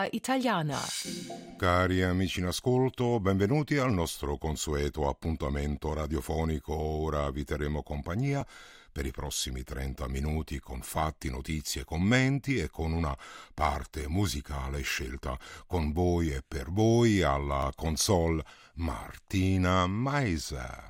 Italiana. Cari amici in ascolto, benvenuti al nostro consueto appuntamento radiofonico. Ora vi terremo compagnia per i prossimi 30 minuti con fatti, notizie, commenti e con una parte musicale scelta con voi e per voi. Alla console Martina Meiser.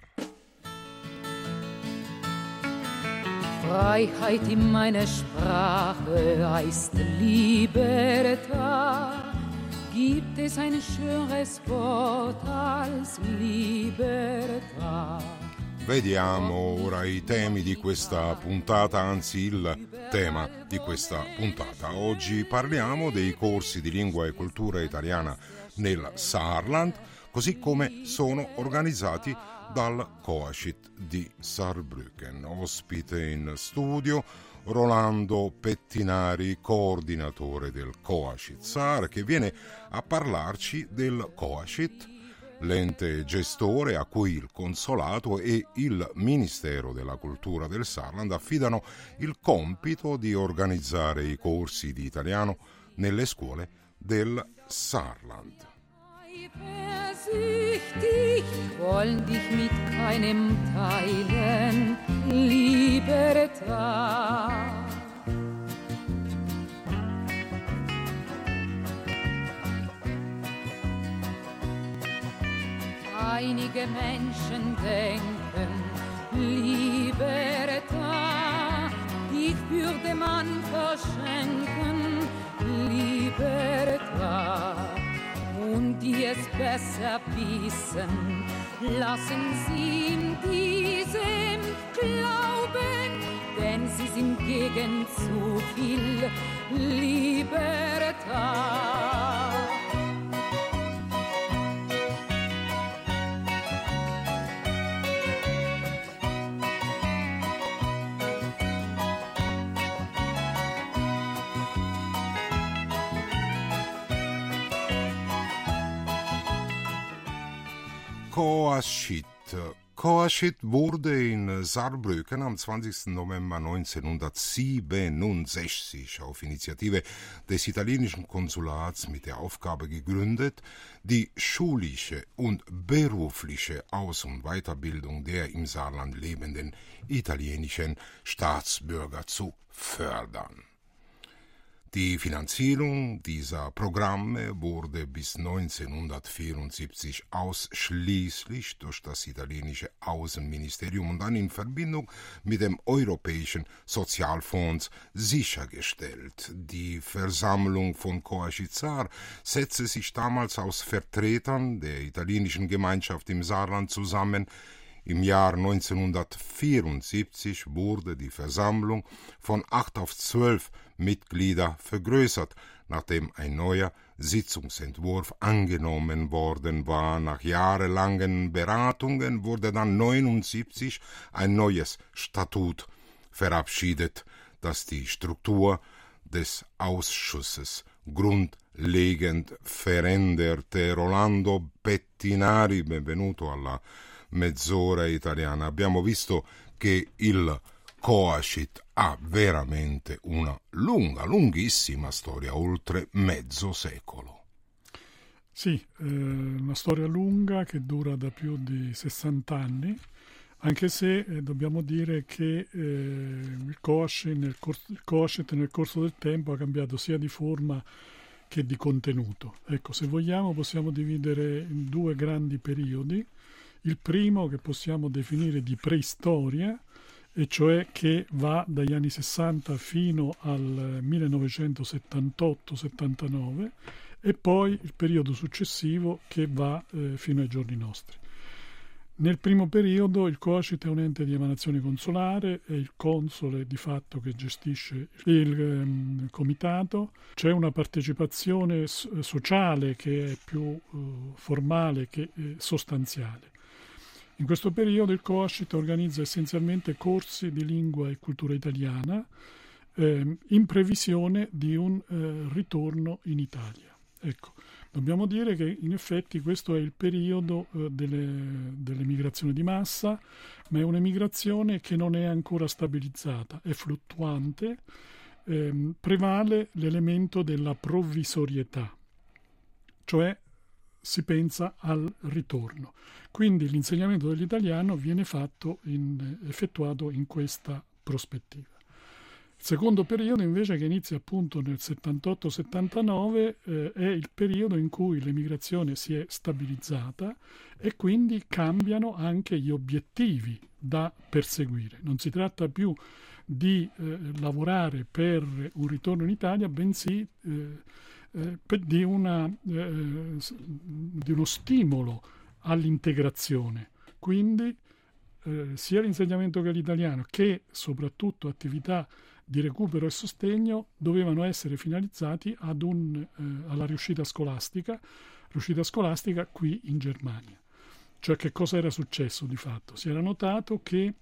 Freiheit in meiner Sprache heißt Libertà. Gibt es ein schöneres Wort als Libertà? Vediamo ora i temi di questa puntata, anzi il tema di questa puntata. Oggi parliamo dei corsi di lingua e cultura italiana nel Saarland, così come sono organizzati dal Coachit di Saarbrücken. Ospite in studio Rolando Pettinari, coordinatore del Coachit Saar, che viene a parlarci del Coachit, l'ente gestore a cui il Consolato e il Ministero della Cultura del Saarland affidano il compito di organizzare i corsi di italiano nelle scuole del Saarland. Vorsichtig, wollen dich mit keinem teilen, Libertà. Einige Menschen denken, Libertà, ich würde man verschenken, Libertà. Und die es besser wissen, lassen sie in diesem glauben, denn sie sind gegen zu viel Libertà. Coachit wurde in Saarbrücken am 20. November 1967 auf Initiative des italienischen Konsulats mit der Aufgabe gegründet, die schulische und berufliche Aus- und Weiterbildung der im Saarland lebenden italienischen Staatsbürger zu fördern. Die Finanzierung dieser Programme wurde bis 1974 ausschließlich durch das italienische Außenministerium und dann in Verbindung mit dem Europäischen Sozialfonds sichergestellt. Die Versammlung von Coachit Saar setzte sich damals aus Vertretern der italienischen Gemeinschaft im Saarland zusammen. Im Jahr 1974 wurde die Versammlung von 8 auf 12 Mitglieder vergrößert, nachdem ein neuer Sitzungsentwurf angenommen worden war. Nach jahrelangen Beratungen wurde dann 1979 ein neues Statut verabschiedet, das die Struktur des Ausschusses grundlegend veränderte. Rolando Pettinari, benvenuto alla Mezz'ora Italiana. Abbiamo visto che il Coachit ha veramente una lunghissima storia, oltre mezzo secolo. Sì, una storia lunga che dura da più di 60 anni, anche se dobbiamo dire che il Coachit nel corso del tempo ha cambiato sia di forma che di contenuto. Ecco, se vogliamo possiamo dividere in due grandi periodi. Il primo, che possiamo definire di preistoria, e cioè che va dagli anni 60 fino al 1978-79, e poi il periodo successivo che va fino ai giorni nostri. Nel primo periodo il Coachit è un ente di emanazione consolare, è il console di fatto che gestisce il comitato, c'è una partecipazione sociale che è più formale che sostanziale. In questo periodo il Coachit organizza essenzialmente corsi di lingua e cultura italiana in previsione di un ritorno in Italia. Ecco, dobbiamo dire che in effetti questo è il periodo dell'emigrazione di massa, ma è un'emigrazione che non è ancora stabilizzata, è fluttuante, prevale l'elemento della provvisorietà. cioè si pensa al ritorno. Quindi l'insegnamento dell'italiano viene effettuato in questa prospettiva. Il secondo periodo invece, che inizia appunto nel 78-79, è il periodo in cui l'emigrazione si è stabilizzata e quindi cambiano anche gli obiettivi da perseguire. Non si tratta più di lavorare per un ritorno in Italia, bensì di uno stimolo all'integrazione. Quindi sia l'insegnamento che l'italiano, che soprattutto attività di recupero e sostegno, dovevano essere finalizzati alla riuscita scolastica qui in Germania. Cioè, che cosa era successo di fatto? Si era notato che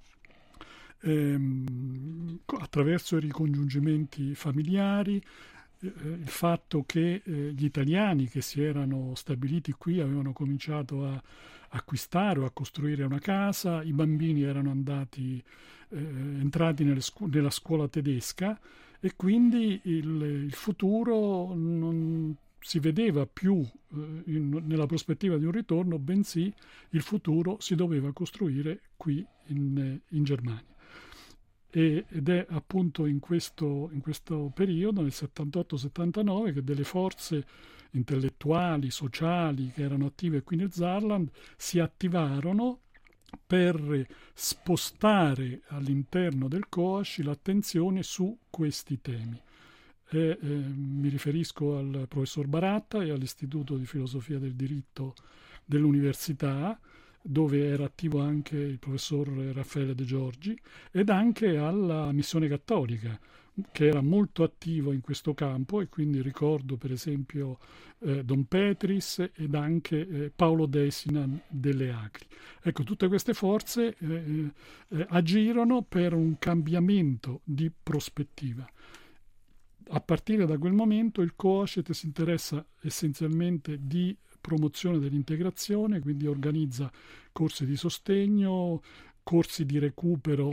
attraverso i ricongiungimenti familiari, il fatto che gli italiani che si erano stabiliti qui avevano cominciato a acquistare o a costruire una casa, i bambini erano entrati nella scuola tedesca, e quindi il futuro non si vedeva più nella prospettiva di un ritorno, bensì il futuro si doveva costruire qui in Germania. Ed è appunto in questo periodo, nel 78-79, che delle forze intellettuali, sociali che erano attive qui nel Saarland si attivarono per spostare all'interno del COASCI l'attenzione su questi temi. Mi riferisco al professor Baratta e all'Istituto di Filosofia del Diritto dell'Università, dove era attivo anche il professor Raffaele De Giorgi, ed anche alla Missione Cattolica, che era molto attivo in questo campo, e quindi ricordo per esempio Don Petris ed anche Paolo Desinan delle Acri. Ecco, tutte queste forze agirono per un cambiamento di prospettiva. A partire da quel momento il COACET si interessa essenzialmente di promozione dell'integrazione, quindi organizza corsi di sostegno, corsi di recupero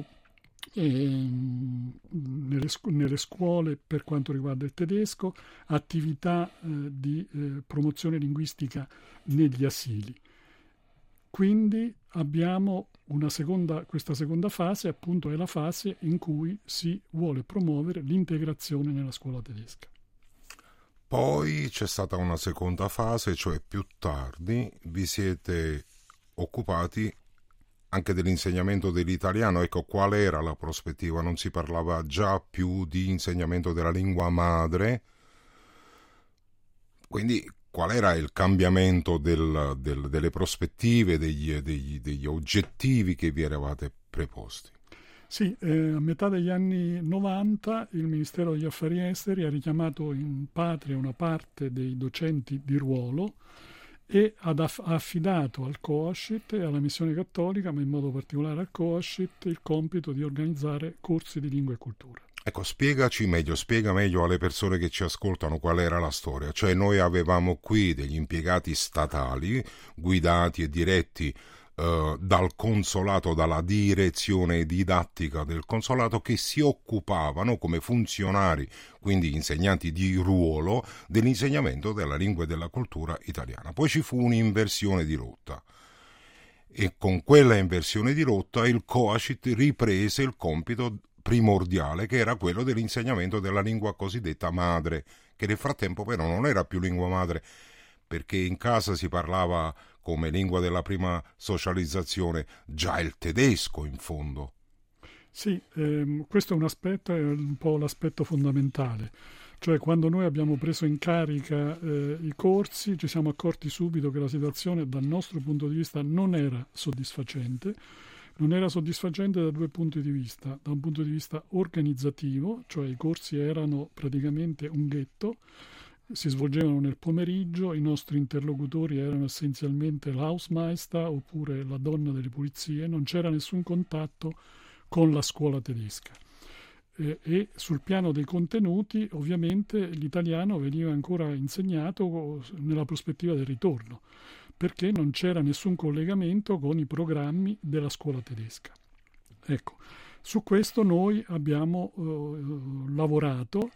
nelle scuole per quanto riguarda il tedesco, attività di promozione linguistica negli asili. Quindi abbiamo questa seconda fase, appunto, è la fase in cui si vuole promuovere l'integrazione nella scuola tedesca. Poi c'è stata una seconda fase, cioè più tardi vi siete occupati anche dell'insegnamento dell'italiano. Ecco, qual era la prospettiva? Non si parlava già più di insegnamento della lingua madre? Quindi qual era il cambiamento delle prospettive, degli oggettivi che vi eravate preposti? Sì, a metà degli anni 90 il Ministero degli Affari Esteri ha richiamato in patria una parte dei docenti di ruolo e ha affidato al COACIT e alla Missione Cattolica, ma in modo particolare al COACIT, il compito di organizzare corsi di lingua e cultura. Ecco, spiega meglio alle persone che ci ascoltano qual era la storia. Cioè, noi avevamo qui degli impiegati statali guidati e diretti dal consolato, dalla direzione didattica del consolato, che si occupavano come funzionari, quindi insegnanti di ruolo, dell'insegnamento della lingua e della cultura italiana. Poi ci fu un'inversione di rotta, e con quella inversione di rotta il COACIT riprese il compito primordiale, che era quello dell'insegnamento della lingua cosiddetta madre, che nel frattempo però non era più lingua madre, perché in casa si parlava come lingua della prima socializzazione già il tedesco, in fondo. Sì, questo è un aspetto, è un po' l'aspetto fondamentale. Cioè, quando noi abbiamo preso in carica i corsi, ci siamo accorti subito che la situazione dal nostro punto di vista non era soddisfacente. Non era soddisfacente da due punti di vista. Da un punto di vista organizzativo, cioè i corsi erano praticamente un ghetto, si svolgevano nel pomeriggio, i nostri interlocutori erano essenzialmente l'Hausmeister oppure la donna delle pulizie, non c'era nessun contatto con la scuola tedesca. E sul piano dei contenuti, ovviamente, l'italiano veniva ancora insegnato nella prospettiva del ritorno, perché non c'era nessun collegamento con i programmi della scuola tedesca. Ecco, su questo noi abbiamo lavorato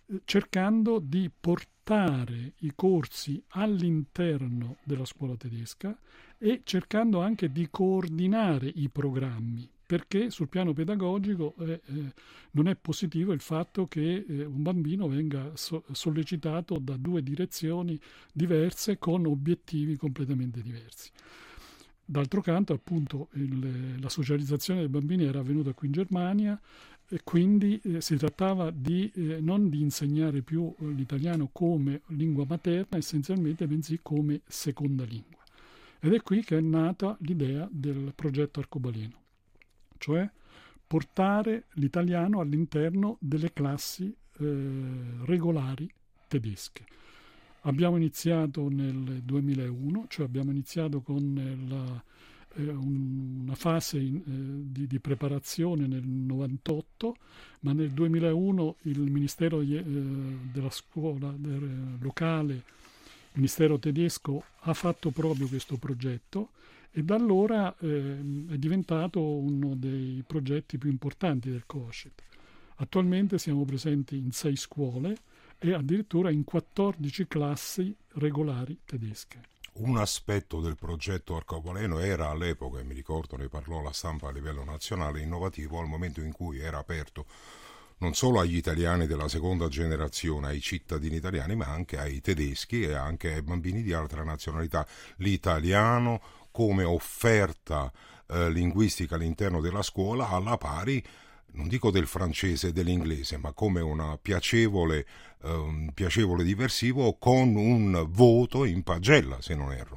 cercando di portare i corsi all'interno della scuola tedesca e cercando anche di coordinare i programmi, perché sul piano pedagogico non è positivo il fatto che un bambino venga sollecitato da due direzioni diverse con obiettivi completamente diversi. D'altro canto, appunto, la socializzazione dei bambini era avvenuta qui in Germania e quindi si trattava non di insegnare più l'italiano come lingua materna essenzialmente, bensì come seconda lingua. Ed è qui che è nata l'idea del progetto Arcobaleno, cioè portare l'italiano all'interno delle classi regolari tedesche. Abbiamo iniziato nel 2001, cioè abbiamo iniziato con una fase di preparazione nel 98, ma nel 2001 il Ministero della Scuola locale, il Ministero tedesco, ha fatto proprio questo progetto e da allora è diventato uno dei progetti più importanti del COACET. Attualmente siamo presenti in 6 scuole e addirittura in 14 classi regolari tedesche. Un aspetto del progetto Arcobaleno era all'epoca, e mi ricordo ne parlò la stampa a livello nazionale, innovativo al momento in cui era aperto non solo agli italiani della seconda generazione, ai cittadini italiani, ma anche ai tedeschi e anche ai bambini di altra nazionalità. L'italiano come offerta linguistica all'interno della scuola alla pari, non dico del francese e dell'inglese, ma come una piacevole diversivo con un voto in pagella, se non erro.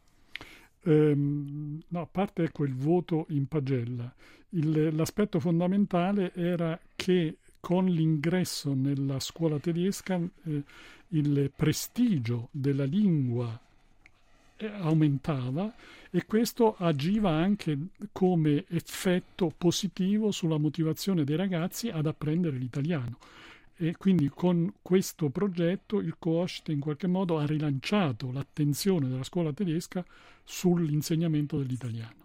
No, a parte il voto in pagella, l'aspetto fondamentale era che con l'ingresso nella scuola tedesca il prestigio della lingua aumentava e questo agiva anche come effetto positivo sulla motivazione dei ragazzi ad apprendere l'italiano. E quindi con questo progetto il COACET in qualche modo ha rilanciato l'attenzione della scuola tedesca sull'insegnamento dell'italiano.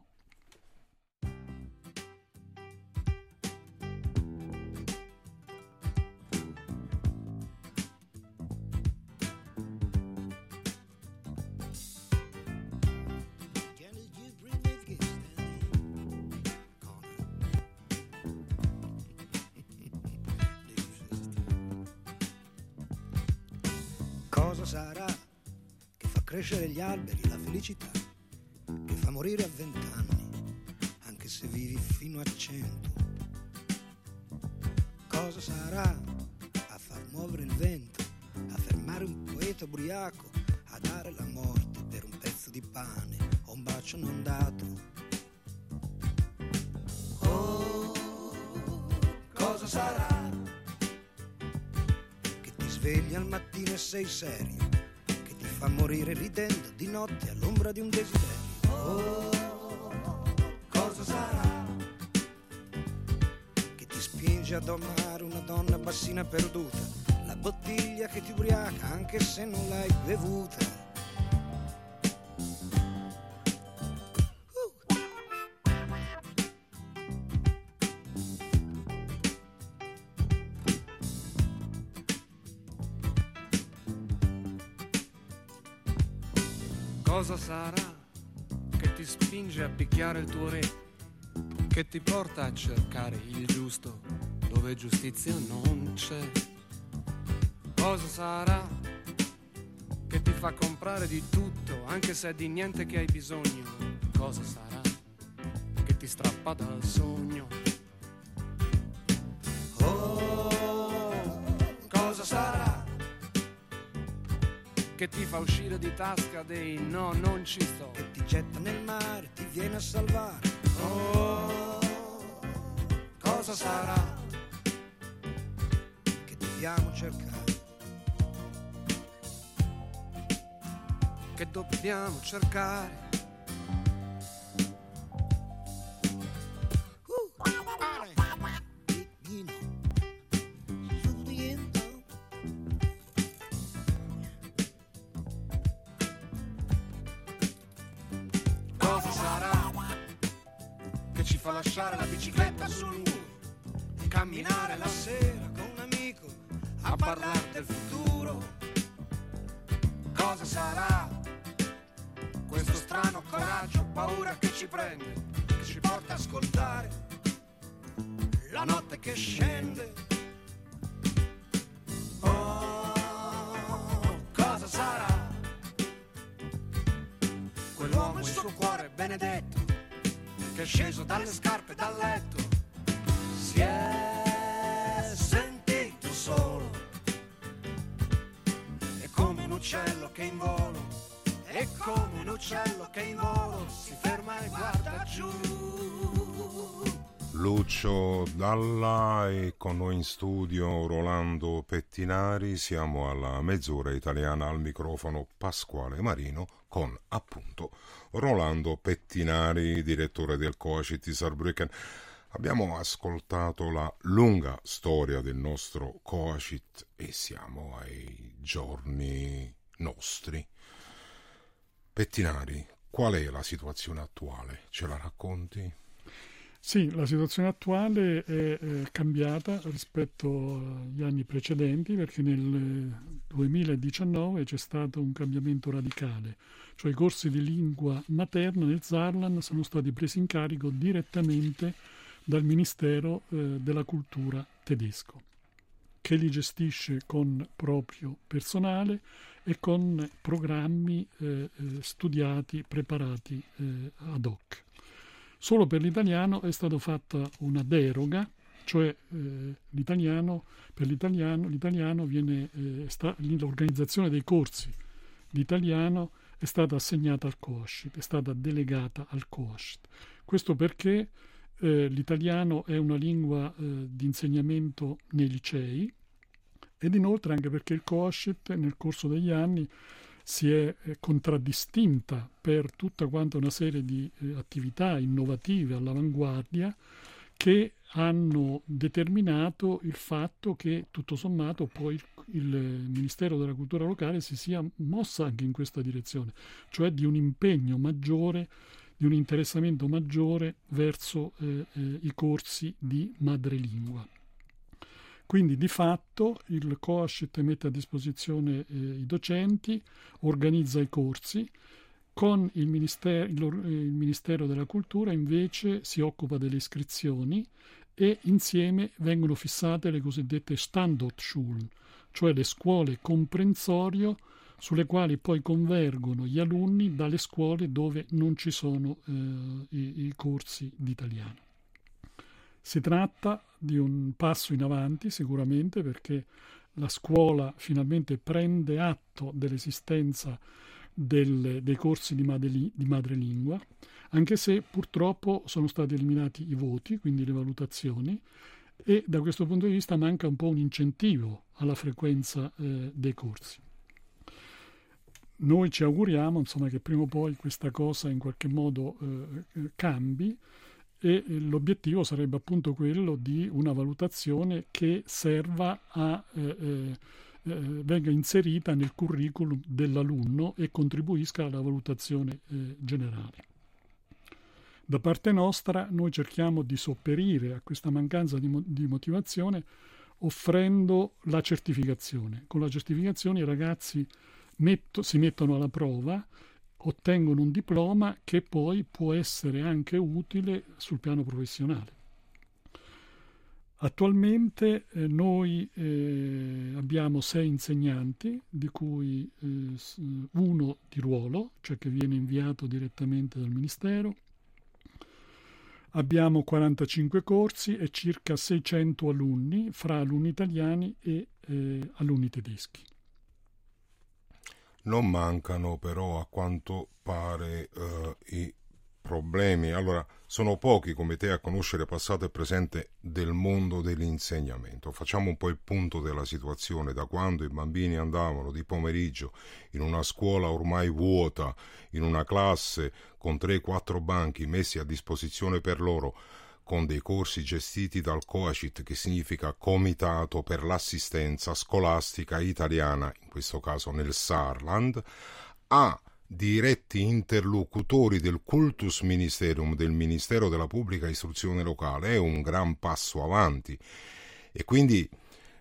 Cosa sarà che fa crescere gli alberi, la felicità, che fa morire a 20 anni, anche se vivi fino a 100? Cosa sarà a far muovere il vento, a fermare un poeta ubriaco, a dare la morte per un pezzo di pane o un bacio non dato? Oh, cosa sarà che ti svegli al mattino e sei serio, che ti fa morire ridendo di notte all'ombra di un desiderio? Oh, cosa sarà che ti spinge ad amare una donna bassina perduta, la bottiglia che ti ubriaca anche se non l'hai bevuta? Cosa sarà che ti spinge a picchiare il tuo re, che ti porta a cercare il giusto dove giustizia non c'è? Cosa sarà che ti fa comprare di tutto anche se è di niente che hai bisogno? Cosa sarà che ti strappa dal sogno? Oh, cosa sarà che ti fa uscire di tasca dei no, non ci sto, che ti getta nel mare, ti viene a salvare? Oh, cosa sarà che dobbiamo cercare, che dobbiamo cercare? lasciare la bicicletta sul muro, camminare la sera con un amico a parlare del futuro. Cosa sarà questo strano coraggio, paura che ci prende, che ci porta a ascoltare la notte che scende. Oh, cosa sarà quell'uomo, il suo cuore benedetto, che è sceso dalle scarpe dal letto, si è sentito solo, è come un uccello che in volo, è come un uccello che in volo si ferma e guarda giù. Lucio Dalla e con noi in studio Rolando Pettinari. Siamo alla mezz'ora italiana, al microfono Pasquale Marino con appunto Rolando Pettinari, direttore del Coacit di Saarbrücken. Abbiamo ascoltato la lunga storia del nostro Coacit e siamo ai giorni nostri. Pettinari, qual è la situazione attuale? Ce la racconti? Sì, la situazione attuale è cambiata rispetto agli anni precedenti, perché nel 2019 c'è stato un cambiamento radicale, cioè i corsi di lingua materna nel Saarland sono stati presi in carico direttamente dal Ministero della Cultura tedesco, che li gestisce con proprio personale e con programmi studiati, preparati ad hoc. Solo per l'italiano è stata fatta una deroga, cioè l'italiano viene, l'organizzazione dei corsi di italiano è stata assegnata al Coacit, è stata delegata al Coacit. Questo perché l'italiano è una lingua di insegnamento nei licei, ed inoltre anche perché il Coacit nel corso degli anni si è contraddistinta per tutta quanta una serie di attività innovative all'avanguardia che hanno determinato il fatto che tutto sommato poi il Ministero della Cultura locale si sia mossa anche in questa direzione, cioè di un impegno maggiore, di un interessamento maggiore verso i corsi di madrelingua. Quindi di fatto il Coacit mette a disposizione i docenti, organizza i corsi, con il Ministero della Cultura invece si occupa delle iscrizioni e insieme vengono fissate le cosiddette Standortschulen, cioè le scuole comprensorio sulle quali poi convergono gli alunni dalle scuole dove non ci sono i corsi di italiano. Si tratta di un passo in avanti sicuramente, perché la scuola finalmente prende atto dell'esistenza dei corsi di madrelingua, anche se purtroppo sono stati eliminati i voti, quindi le valutazioni, e da questo punto di vista manca un po' un incentivo alla frequenza dei corsi. Noi ci auguriamo, insomma, che prima o poi questa cosa in qualche modo cambi, e l'obiettivo sarebbe appunto quello di una valutazione che serva a venga inserita nel curriculum dell'alunno e contribuisca alla valutazione generale. Da parte nostra noi cerchiamo di sopperire a questa mancanza di motivazione offrendo la certificazione. Con la certificazione i ragazzi si mettono alla prova, ottengono un diploma che poi può essere anche utile sul piano professionale. Attualmente noi abbiamo 6 insegnanti, di cui uno di ruolo, cioè che viene inviato direttamente dal Ministero. Abbiamo 45 corsi e circa 600 alunni, fra alunni italiani e alunni tedeschi. Non mancano però, a quanto pare, i problemi. Allora, sono pochi come te a conoscere passato e presente del mondo dell'insegnamento. Facciamo un po' il punto della situazione, da quando i bambini andavano di pomeriggio in una scuola ormai vuota, in una classe con 3-4 banchi messi a disposizione per loro, con dei corsi gestiti dal Coacit, che significa Comitato per l'assistenza scolastica italiana, in questo caso nel Saarland, a diretti interlocutori del Cultus Ministerium, del Ministero della Pubblica Istruzione Locale, è un gran passo avanti. E quindi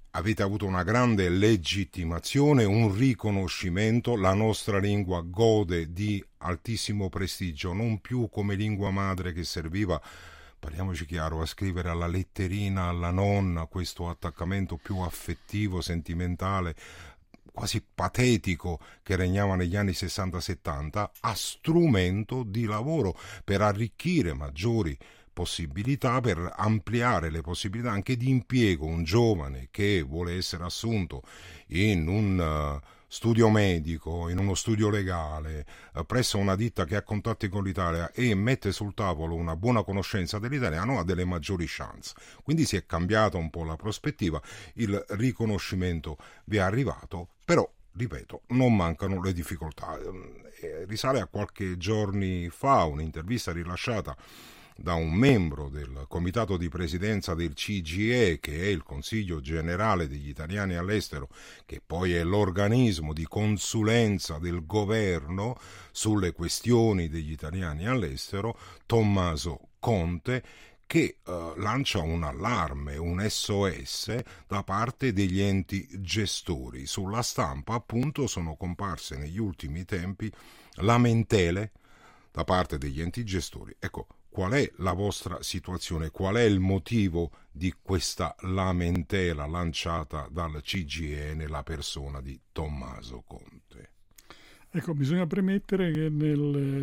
avete avuto una grande legittimazione, un riconoscimento, la nostra lingua gode di altissimo prestigio, non più come lingua madre che serviva, parliamoci chiaro, a scrivere alla letterina, alla nonna, questo attaccamento più affettivo, sentimentale, quasi patetico che regnava negli anni 60-70, a strumento di lavoro per arricchire maggiori possibilità, per ampliare le possibilità anche di impiego. Un giovane che vuole essere assunto in un studio medico, in uno studio legale, presso una ditta che ha contatti con l'Italia e mette sul tavolo una buona conoscenza dell'italiano, ha delle maggiori chance. Quindi si è cambiata un po' la prospettiva, il riconoscimento vi è arrivato, però ripeto, non mancano le difficoltà. Risale a qualche giorni fa un'intervista rilasciata da un membro del comitato di presidenza del CGIE, che è il Consiglio Generale degli Italiani all'estero, che poi è l'organismo di consulenza del governo sulle questioni degli italiani all'estero, Tommaso Conte, che lancia un allarme, un SOS da parte degli enti gestori. Sulla stampa, appunto, sono comparse negli ultimi tempi lamentele da parte degli enti gestori. Ecco, qual è la vostra situazione? Qual è il motivo di questa lamentela lanciata dal CGIE nella persona di Tommaso Conte? Ecco, bisogna premettere che nel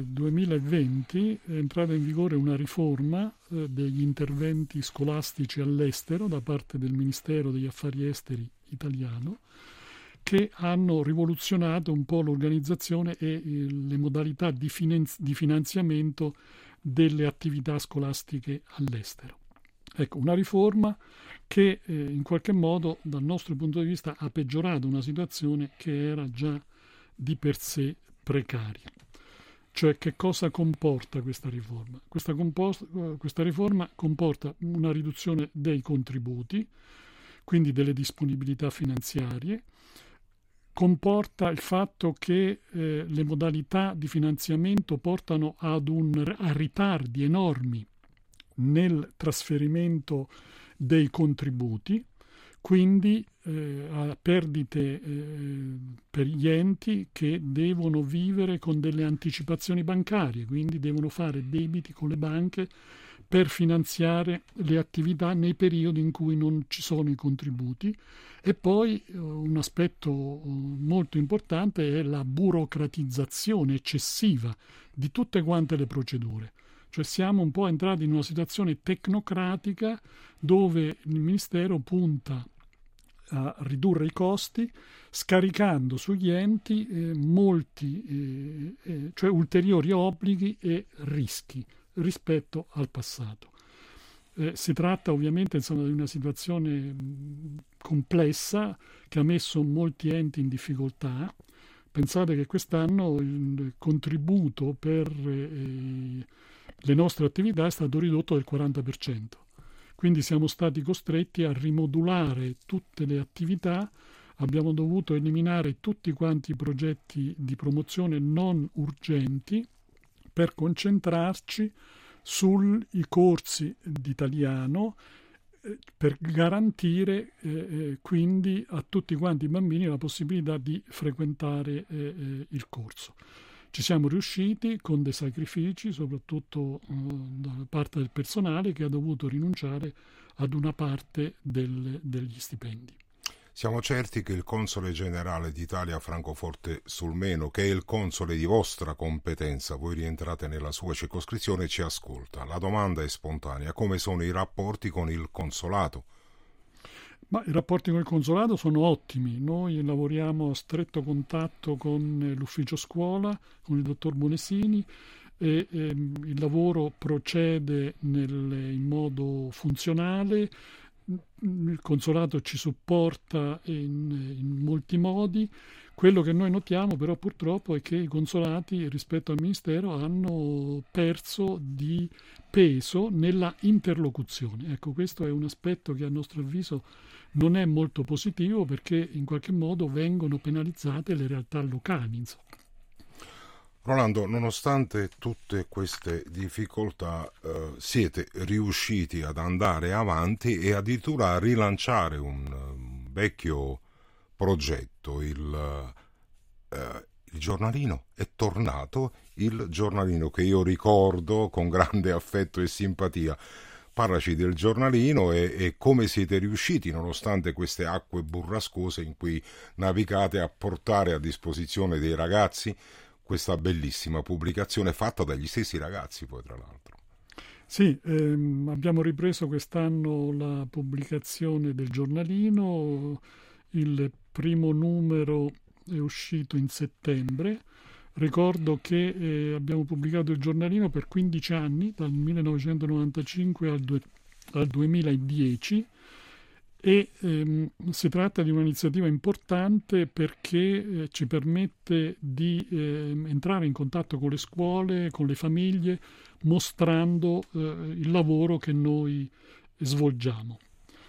2020 è entrata in vigore una riforma degli interventi scolastici all'estero da parte del Ministero degli Affari Esteri italiano, che hanno rivoluzionato un po' l'organizzazione e le modalità di finanziamento delle attività scolastiche all'estero. Ecco, una riforma che in qualche modo, dal nostro punto di vista, ha peggiorato una situazione che era già di per sé precaria. Cioè, che cosa comporta questa riforma? Questa riforma comporta una riduzione dei contributi, quindi delle disponibilità finanziarie, comporta il fatto che le modalità di finanziamento portano a ritardi enormi nel trasferimento dei contributi, quindi a perdite per gli enti che devono vivere con delle anticipazioni bancarie, quindi devono fare debiti con le banche per finanziare le attività nei periodi in cui non ci sono i contributi. E poi un aspetto molto importante è la burocratizzazione eccessiva di tutte quante le procedure. Cioè siamo un po' entrati in una situazione tecnocratica dove il Ministero punta a ridurre i costi scaricando sugli enti molti cioè ulteriori obblighi e rischi rispetto al passato. Si tratta ovviamente di una situazione complessa che ha messo molti enti in difficoltà. Pensate che quest'anno il contributo per le nostre attività è stato ridotto del 40%. Quindi siamo stati costretti a rimodulare tutte le attività, abbiamo dovuto eliminare tutti quanti i progetti di promozione non urgenti per concentrarci sui corsi di italiano per garantire quindi a tutti quanti i bambini la possibilità di frequentare il corso. Ci siamo riusciti con dei sacrifici, soprattutto da parte del personale che ha dovuto rinunciare ad una parte degli stipendi. Siamo certi che il console generale d'Italia a Francoforte sul Meno, che è il console di vostra competenza, voi rientrate nella sua circoscrizione, ci ascolta. La domanda è spontanea: come sono i rapporti con il consolato? Ma i rapporti con il consolato sono ottimi. Noi lavoriamo a stretto contatto con l'ufficio scuola, con il dottor Bonesini, e il lavoro procede in modo funzionale. Il consolato ci supporta in molti modi. Quello che noi notiamo però purtroppo è che i consolati rispetto al Ministero hanno perso di peso nella interlocuzione. Ecco, questo è un aspetto che a nostro avviso non è molto positivo, perché in qualche modo vengono penalizzate le realtà locali, insomma. Rolando, nonostante tutte queste difficoltà, siete riusciti ad andare avanti e addirittura a rilanciare un vecchio progetto, il giornalino. È tornato il giornalino che io ricordo con grande affetto e simpatia. Parlaci del giornalino e come siete riusciti, nonostante queste acque burrascose in cui navigate, a portare a disposizione dei ragazzi questa bellissima pubblicazione fatta dagli stessi ragazzi, poi tra l'altro. Sì, abbiamo ripreso quest'anno la pubblicazione del giornalino. Il primo numero è uscito in settembre. Ricordo che abbiamo pubblicato il giornalino per 15 anni, dal 1995 al 2010, e si tratta di un'iniziativa importante perché ci permette di entrare in contatto con le scuole, con le famiglie, mostrando il lavoro che noi svolgiamo.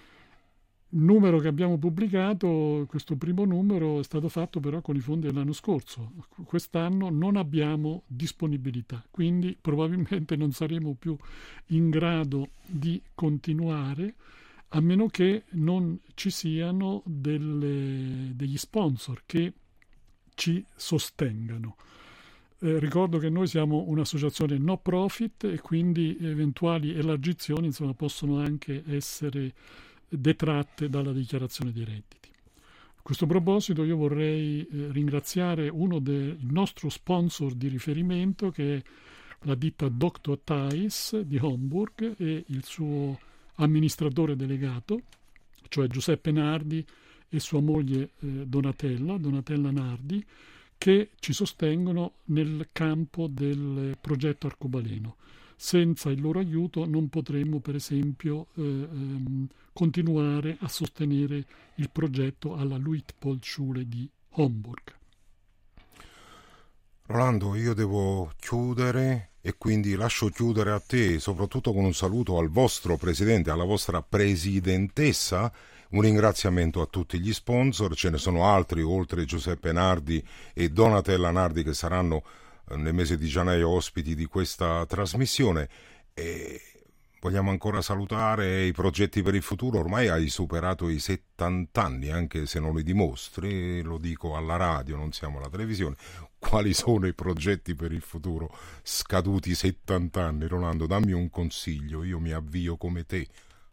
Il numero che abbiamo pubblicato, questo primo numero, è stato fatto però con i fondi dell'anno scorso. Quest'anno non abbiamo disponibilità, quindi probabilmente non saremo più in grado di continuare, a meno che non ci siano degli sponsor che ci sostengano. Ricordo che noi siamo un'associazione no profit e quindi eventuali elargizioni possono anche essere detratte dalla dichiarazione dei redditi. A questo proposito io vorrei ringraziare il nostro sponsor di riferimento, che è la ditta Dr. Thais di Homburg, e il suo amministratore delegato, cioè Giuseppe Nardi, e sua moglie Donatella Nardi, che ci sostengono nel campo del progetto Arcobaleno. Senza il loro aiuto non potremmo, per esempio, continuare a sostenere il progetto alla Luitpoldschule di Homburg. Rolando, io devo chiudere e quindi lascio chiudere a te, soprattutto con un saluto al vostro presidente, alla vostra presidentessa, un ringraziamento a tutti gli sponsor. Ce ne sono altri oltre Giuseppe Nardi e Donatella Nardi che saranno nel mese di gennaio ospiti di questa trasmissione. E vogliamo ancora salutare i progetti per il futuro. Ormai hai superato i 70 anni, anche se non li dimostri, lo dico alla radio, non siamo alla televisione. Quali sono i progetti per il futuro scaduti 70 anni? Rolando, dammi un consiglio, io mi avvio come te.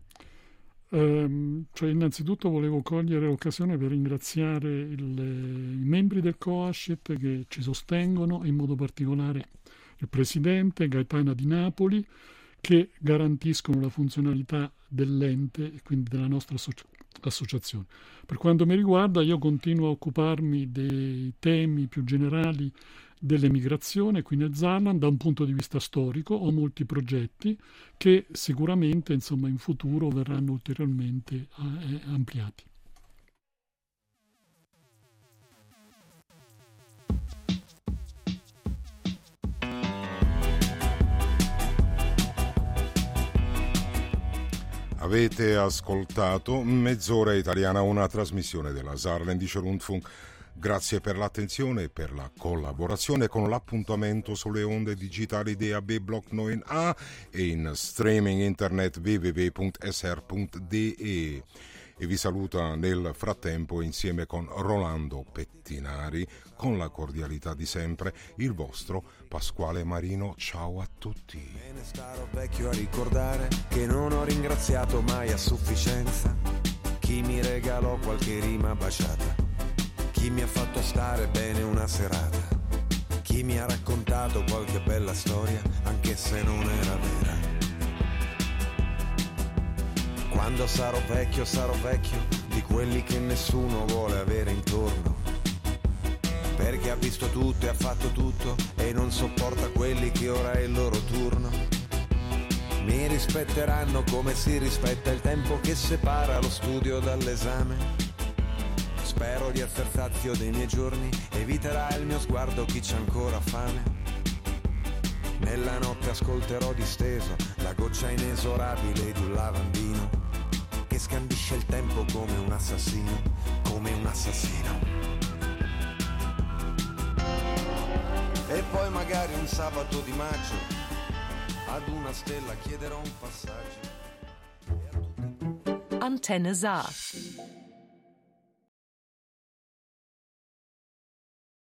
Innanzitutto volevo cogliere l'occasione per ringraziare i membri del COASCET che ci sostengono, in modo particolare il presidente Gaetana Di Napoli, che garantiscono la funzionalità dell'ente e quindi della nostra associazione. Per quanto mi riguarda, io continuo a occuparmi dei temi più generali dell'emigrazione qui nel Saarland da un punto di vista storico. Ho molti progetti che sicuramente in futuro verranno ulteriormente ampliati. Avete ascoltato Mezz'ora Italiana, una trasmissione della Saarländische Rundfunk. Grazie per l'attenzione e per la collaborazione con l'appuntamento sulle onde digitali DAB Block 9A e in streaming internet www.sr.de. E vi saluta nel frattempo, insieme con Rolando Pettinari, con la cordialità di sempre, il vostro Pasquale Marino. Ciao a tutti. Me ne starò vecchio a ricordare che non ho ringraziato mai a sufficienza chi mi regalò qualche rima baciata, chi mi ha fatto stare bene una serata, chi mi ha raccontato qualche bella storia anche se non era vera. Quando sarò vecchio di quelli che nessuno vuole avere intorno, perché ha visto tutto e ha fatto tutto e non sopporta quelli che ora è il loro turno. Mi rispetteranno come si rispetta il tempo che separa lo studio dall'esame. Spero di esser sazio dei miei giorni, eviterà il mio sguardo chi c'ha ancora fame. Nella notte ascolterò disteso la goccia inesorabile di un lavandino che scandisce il tempo come un assassino, come un assassino. E poi magari un sabato di maggio ad una stella chiederò un passaggio. Antenne Saar.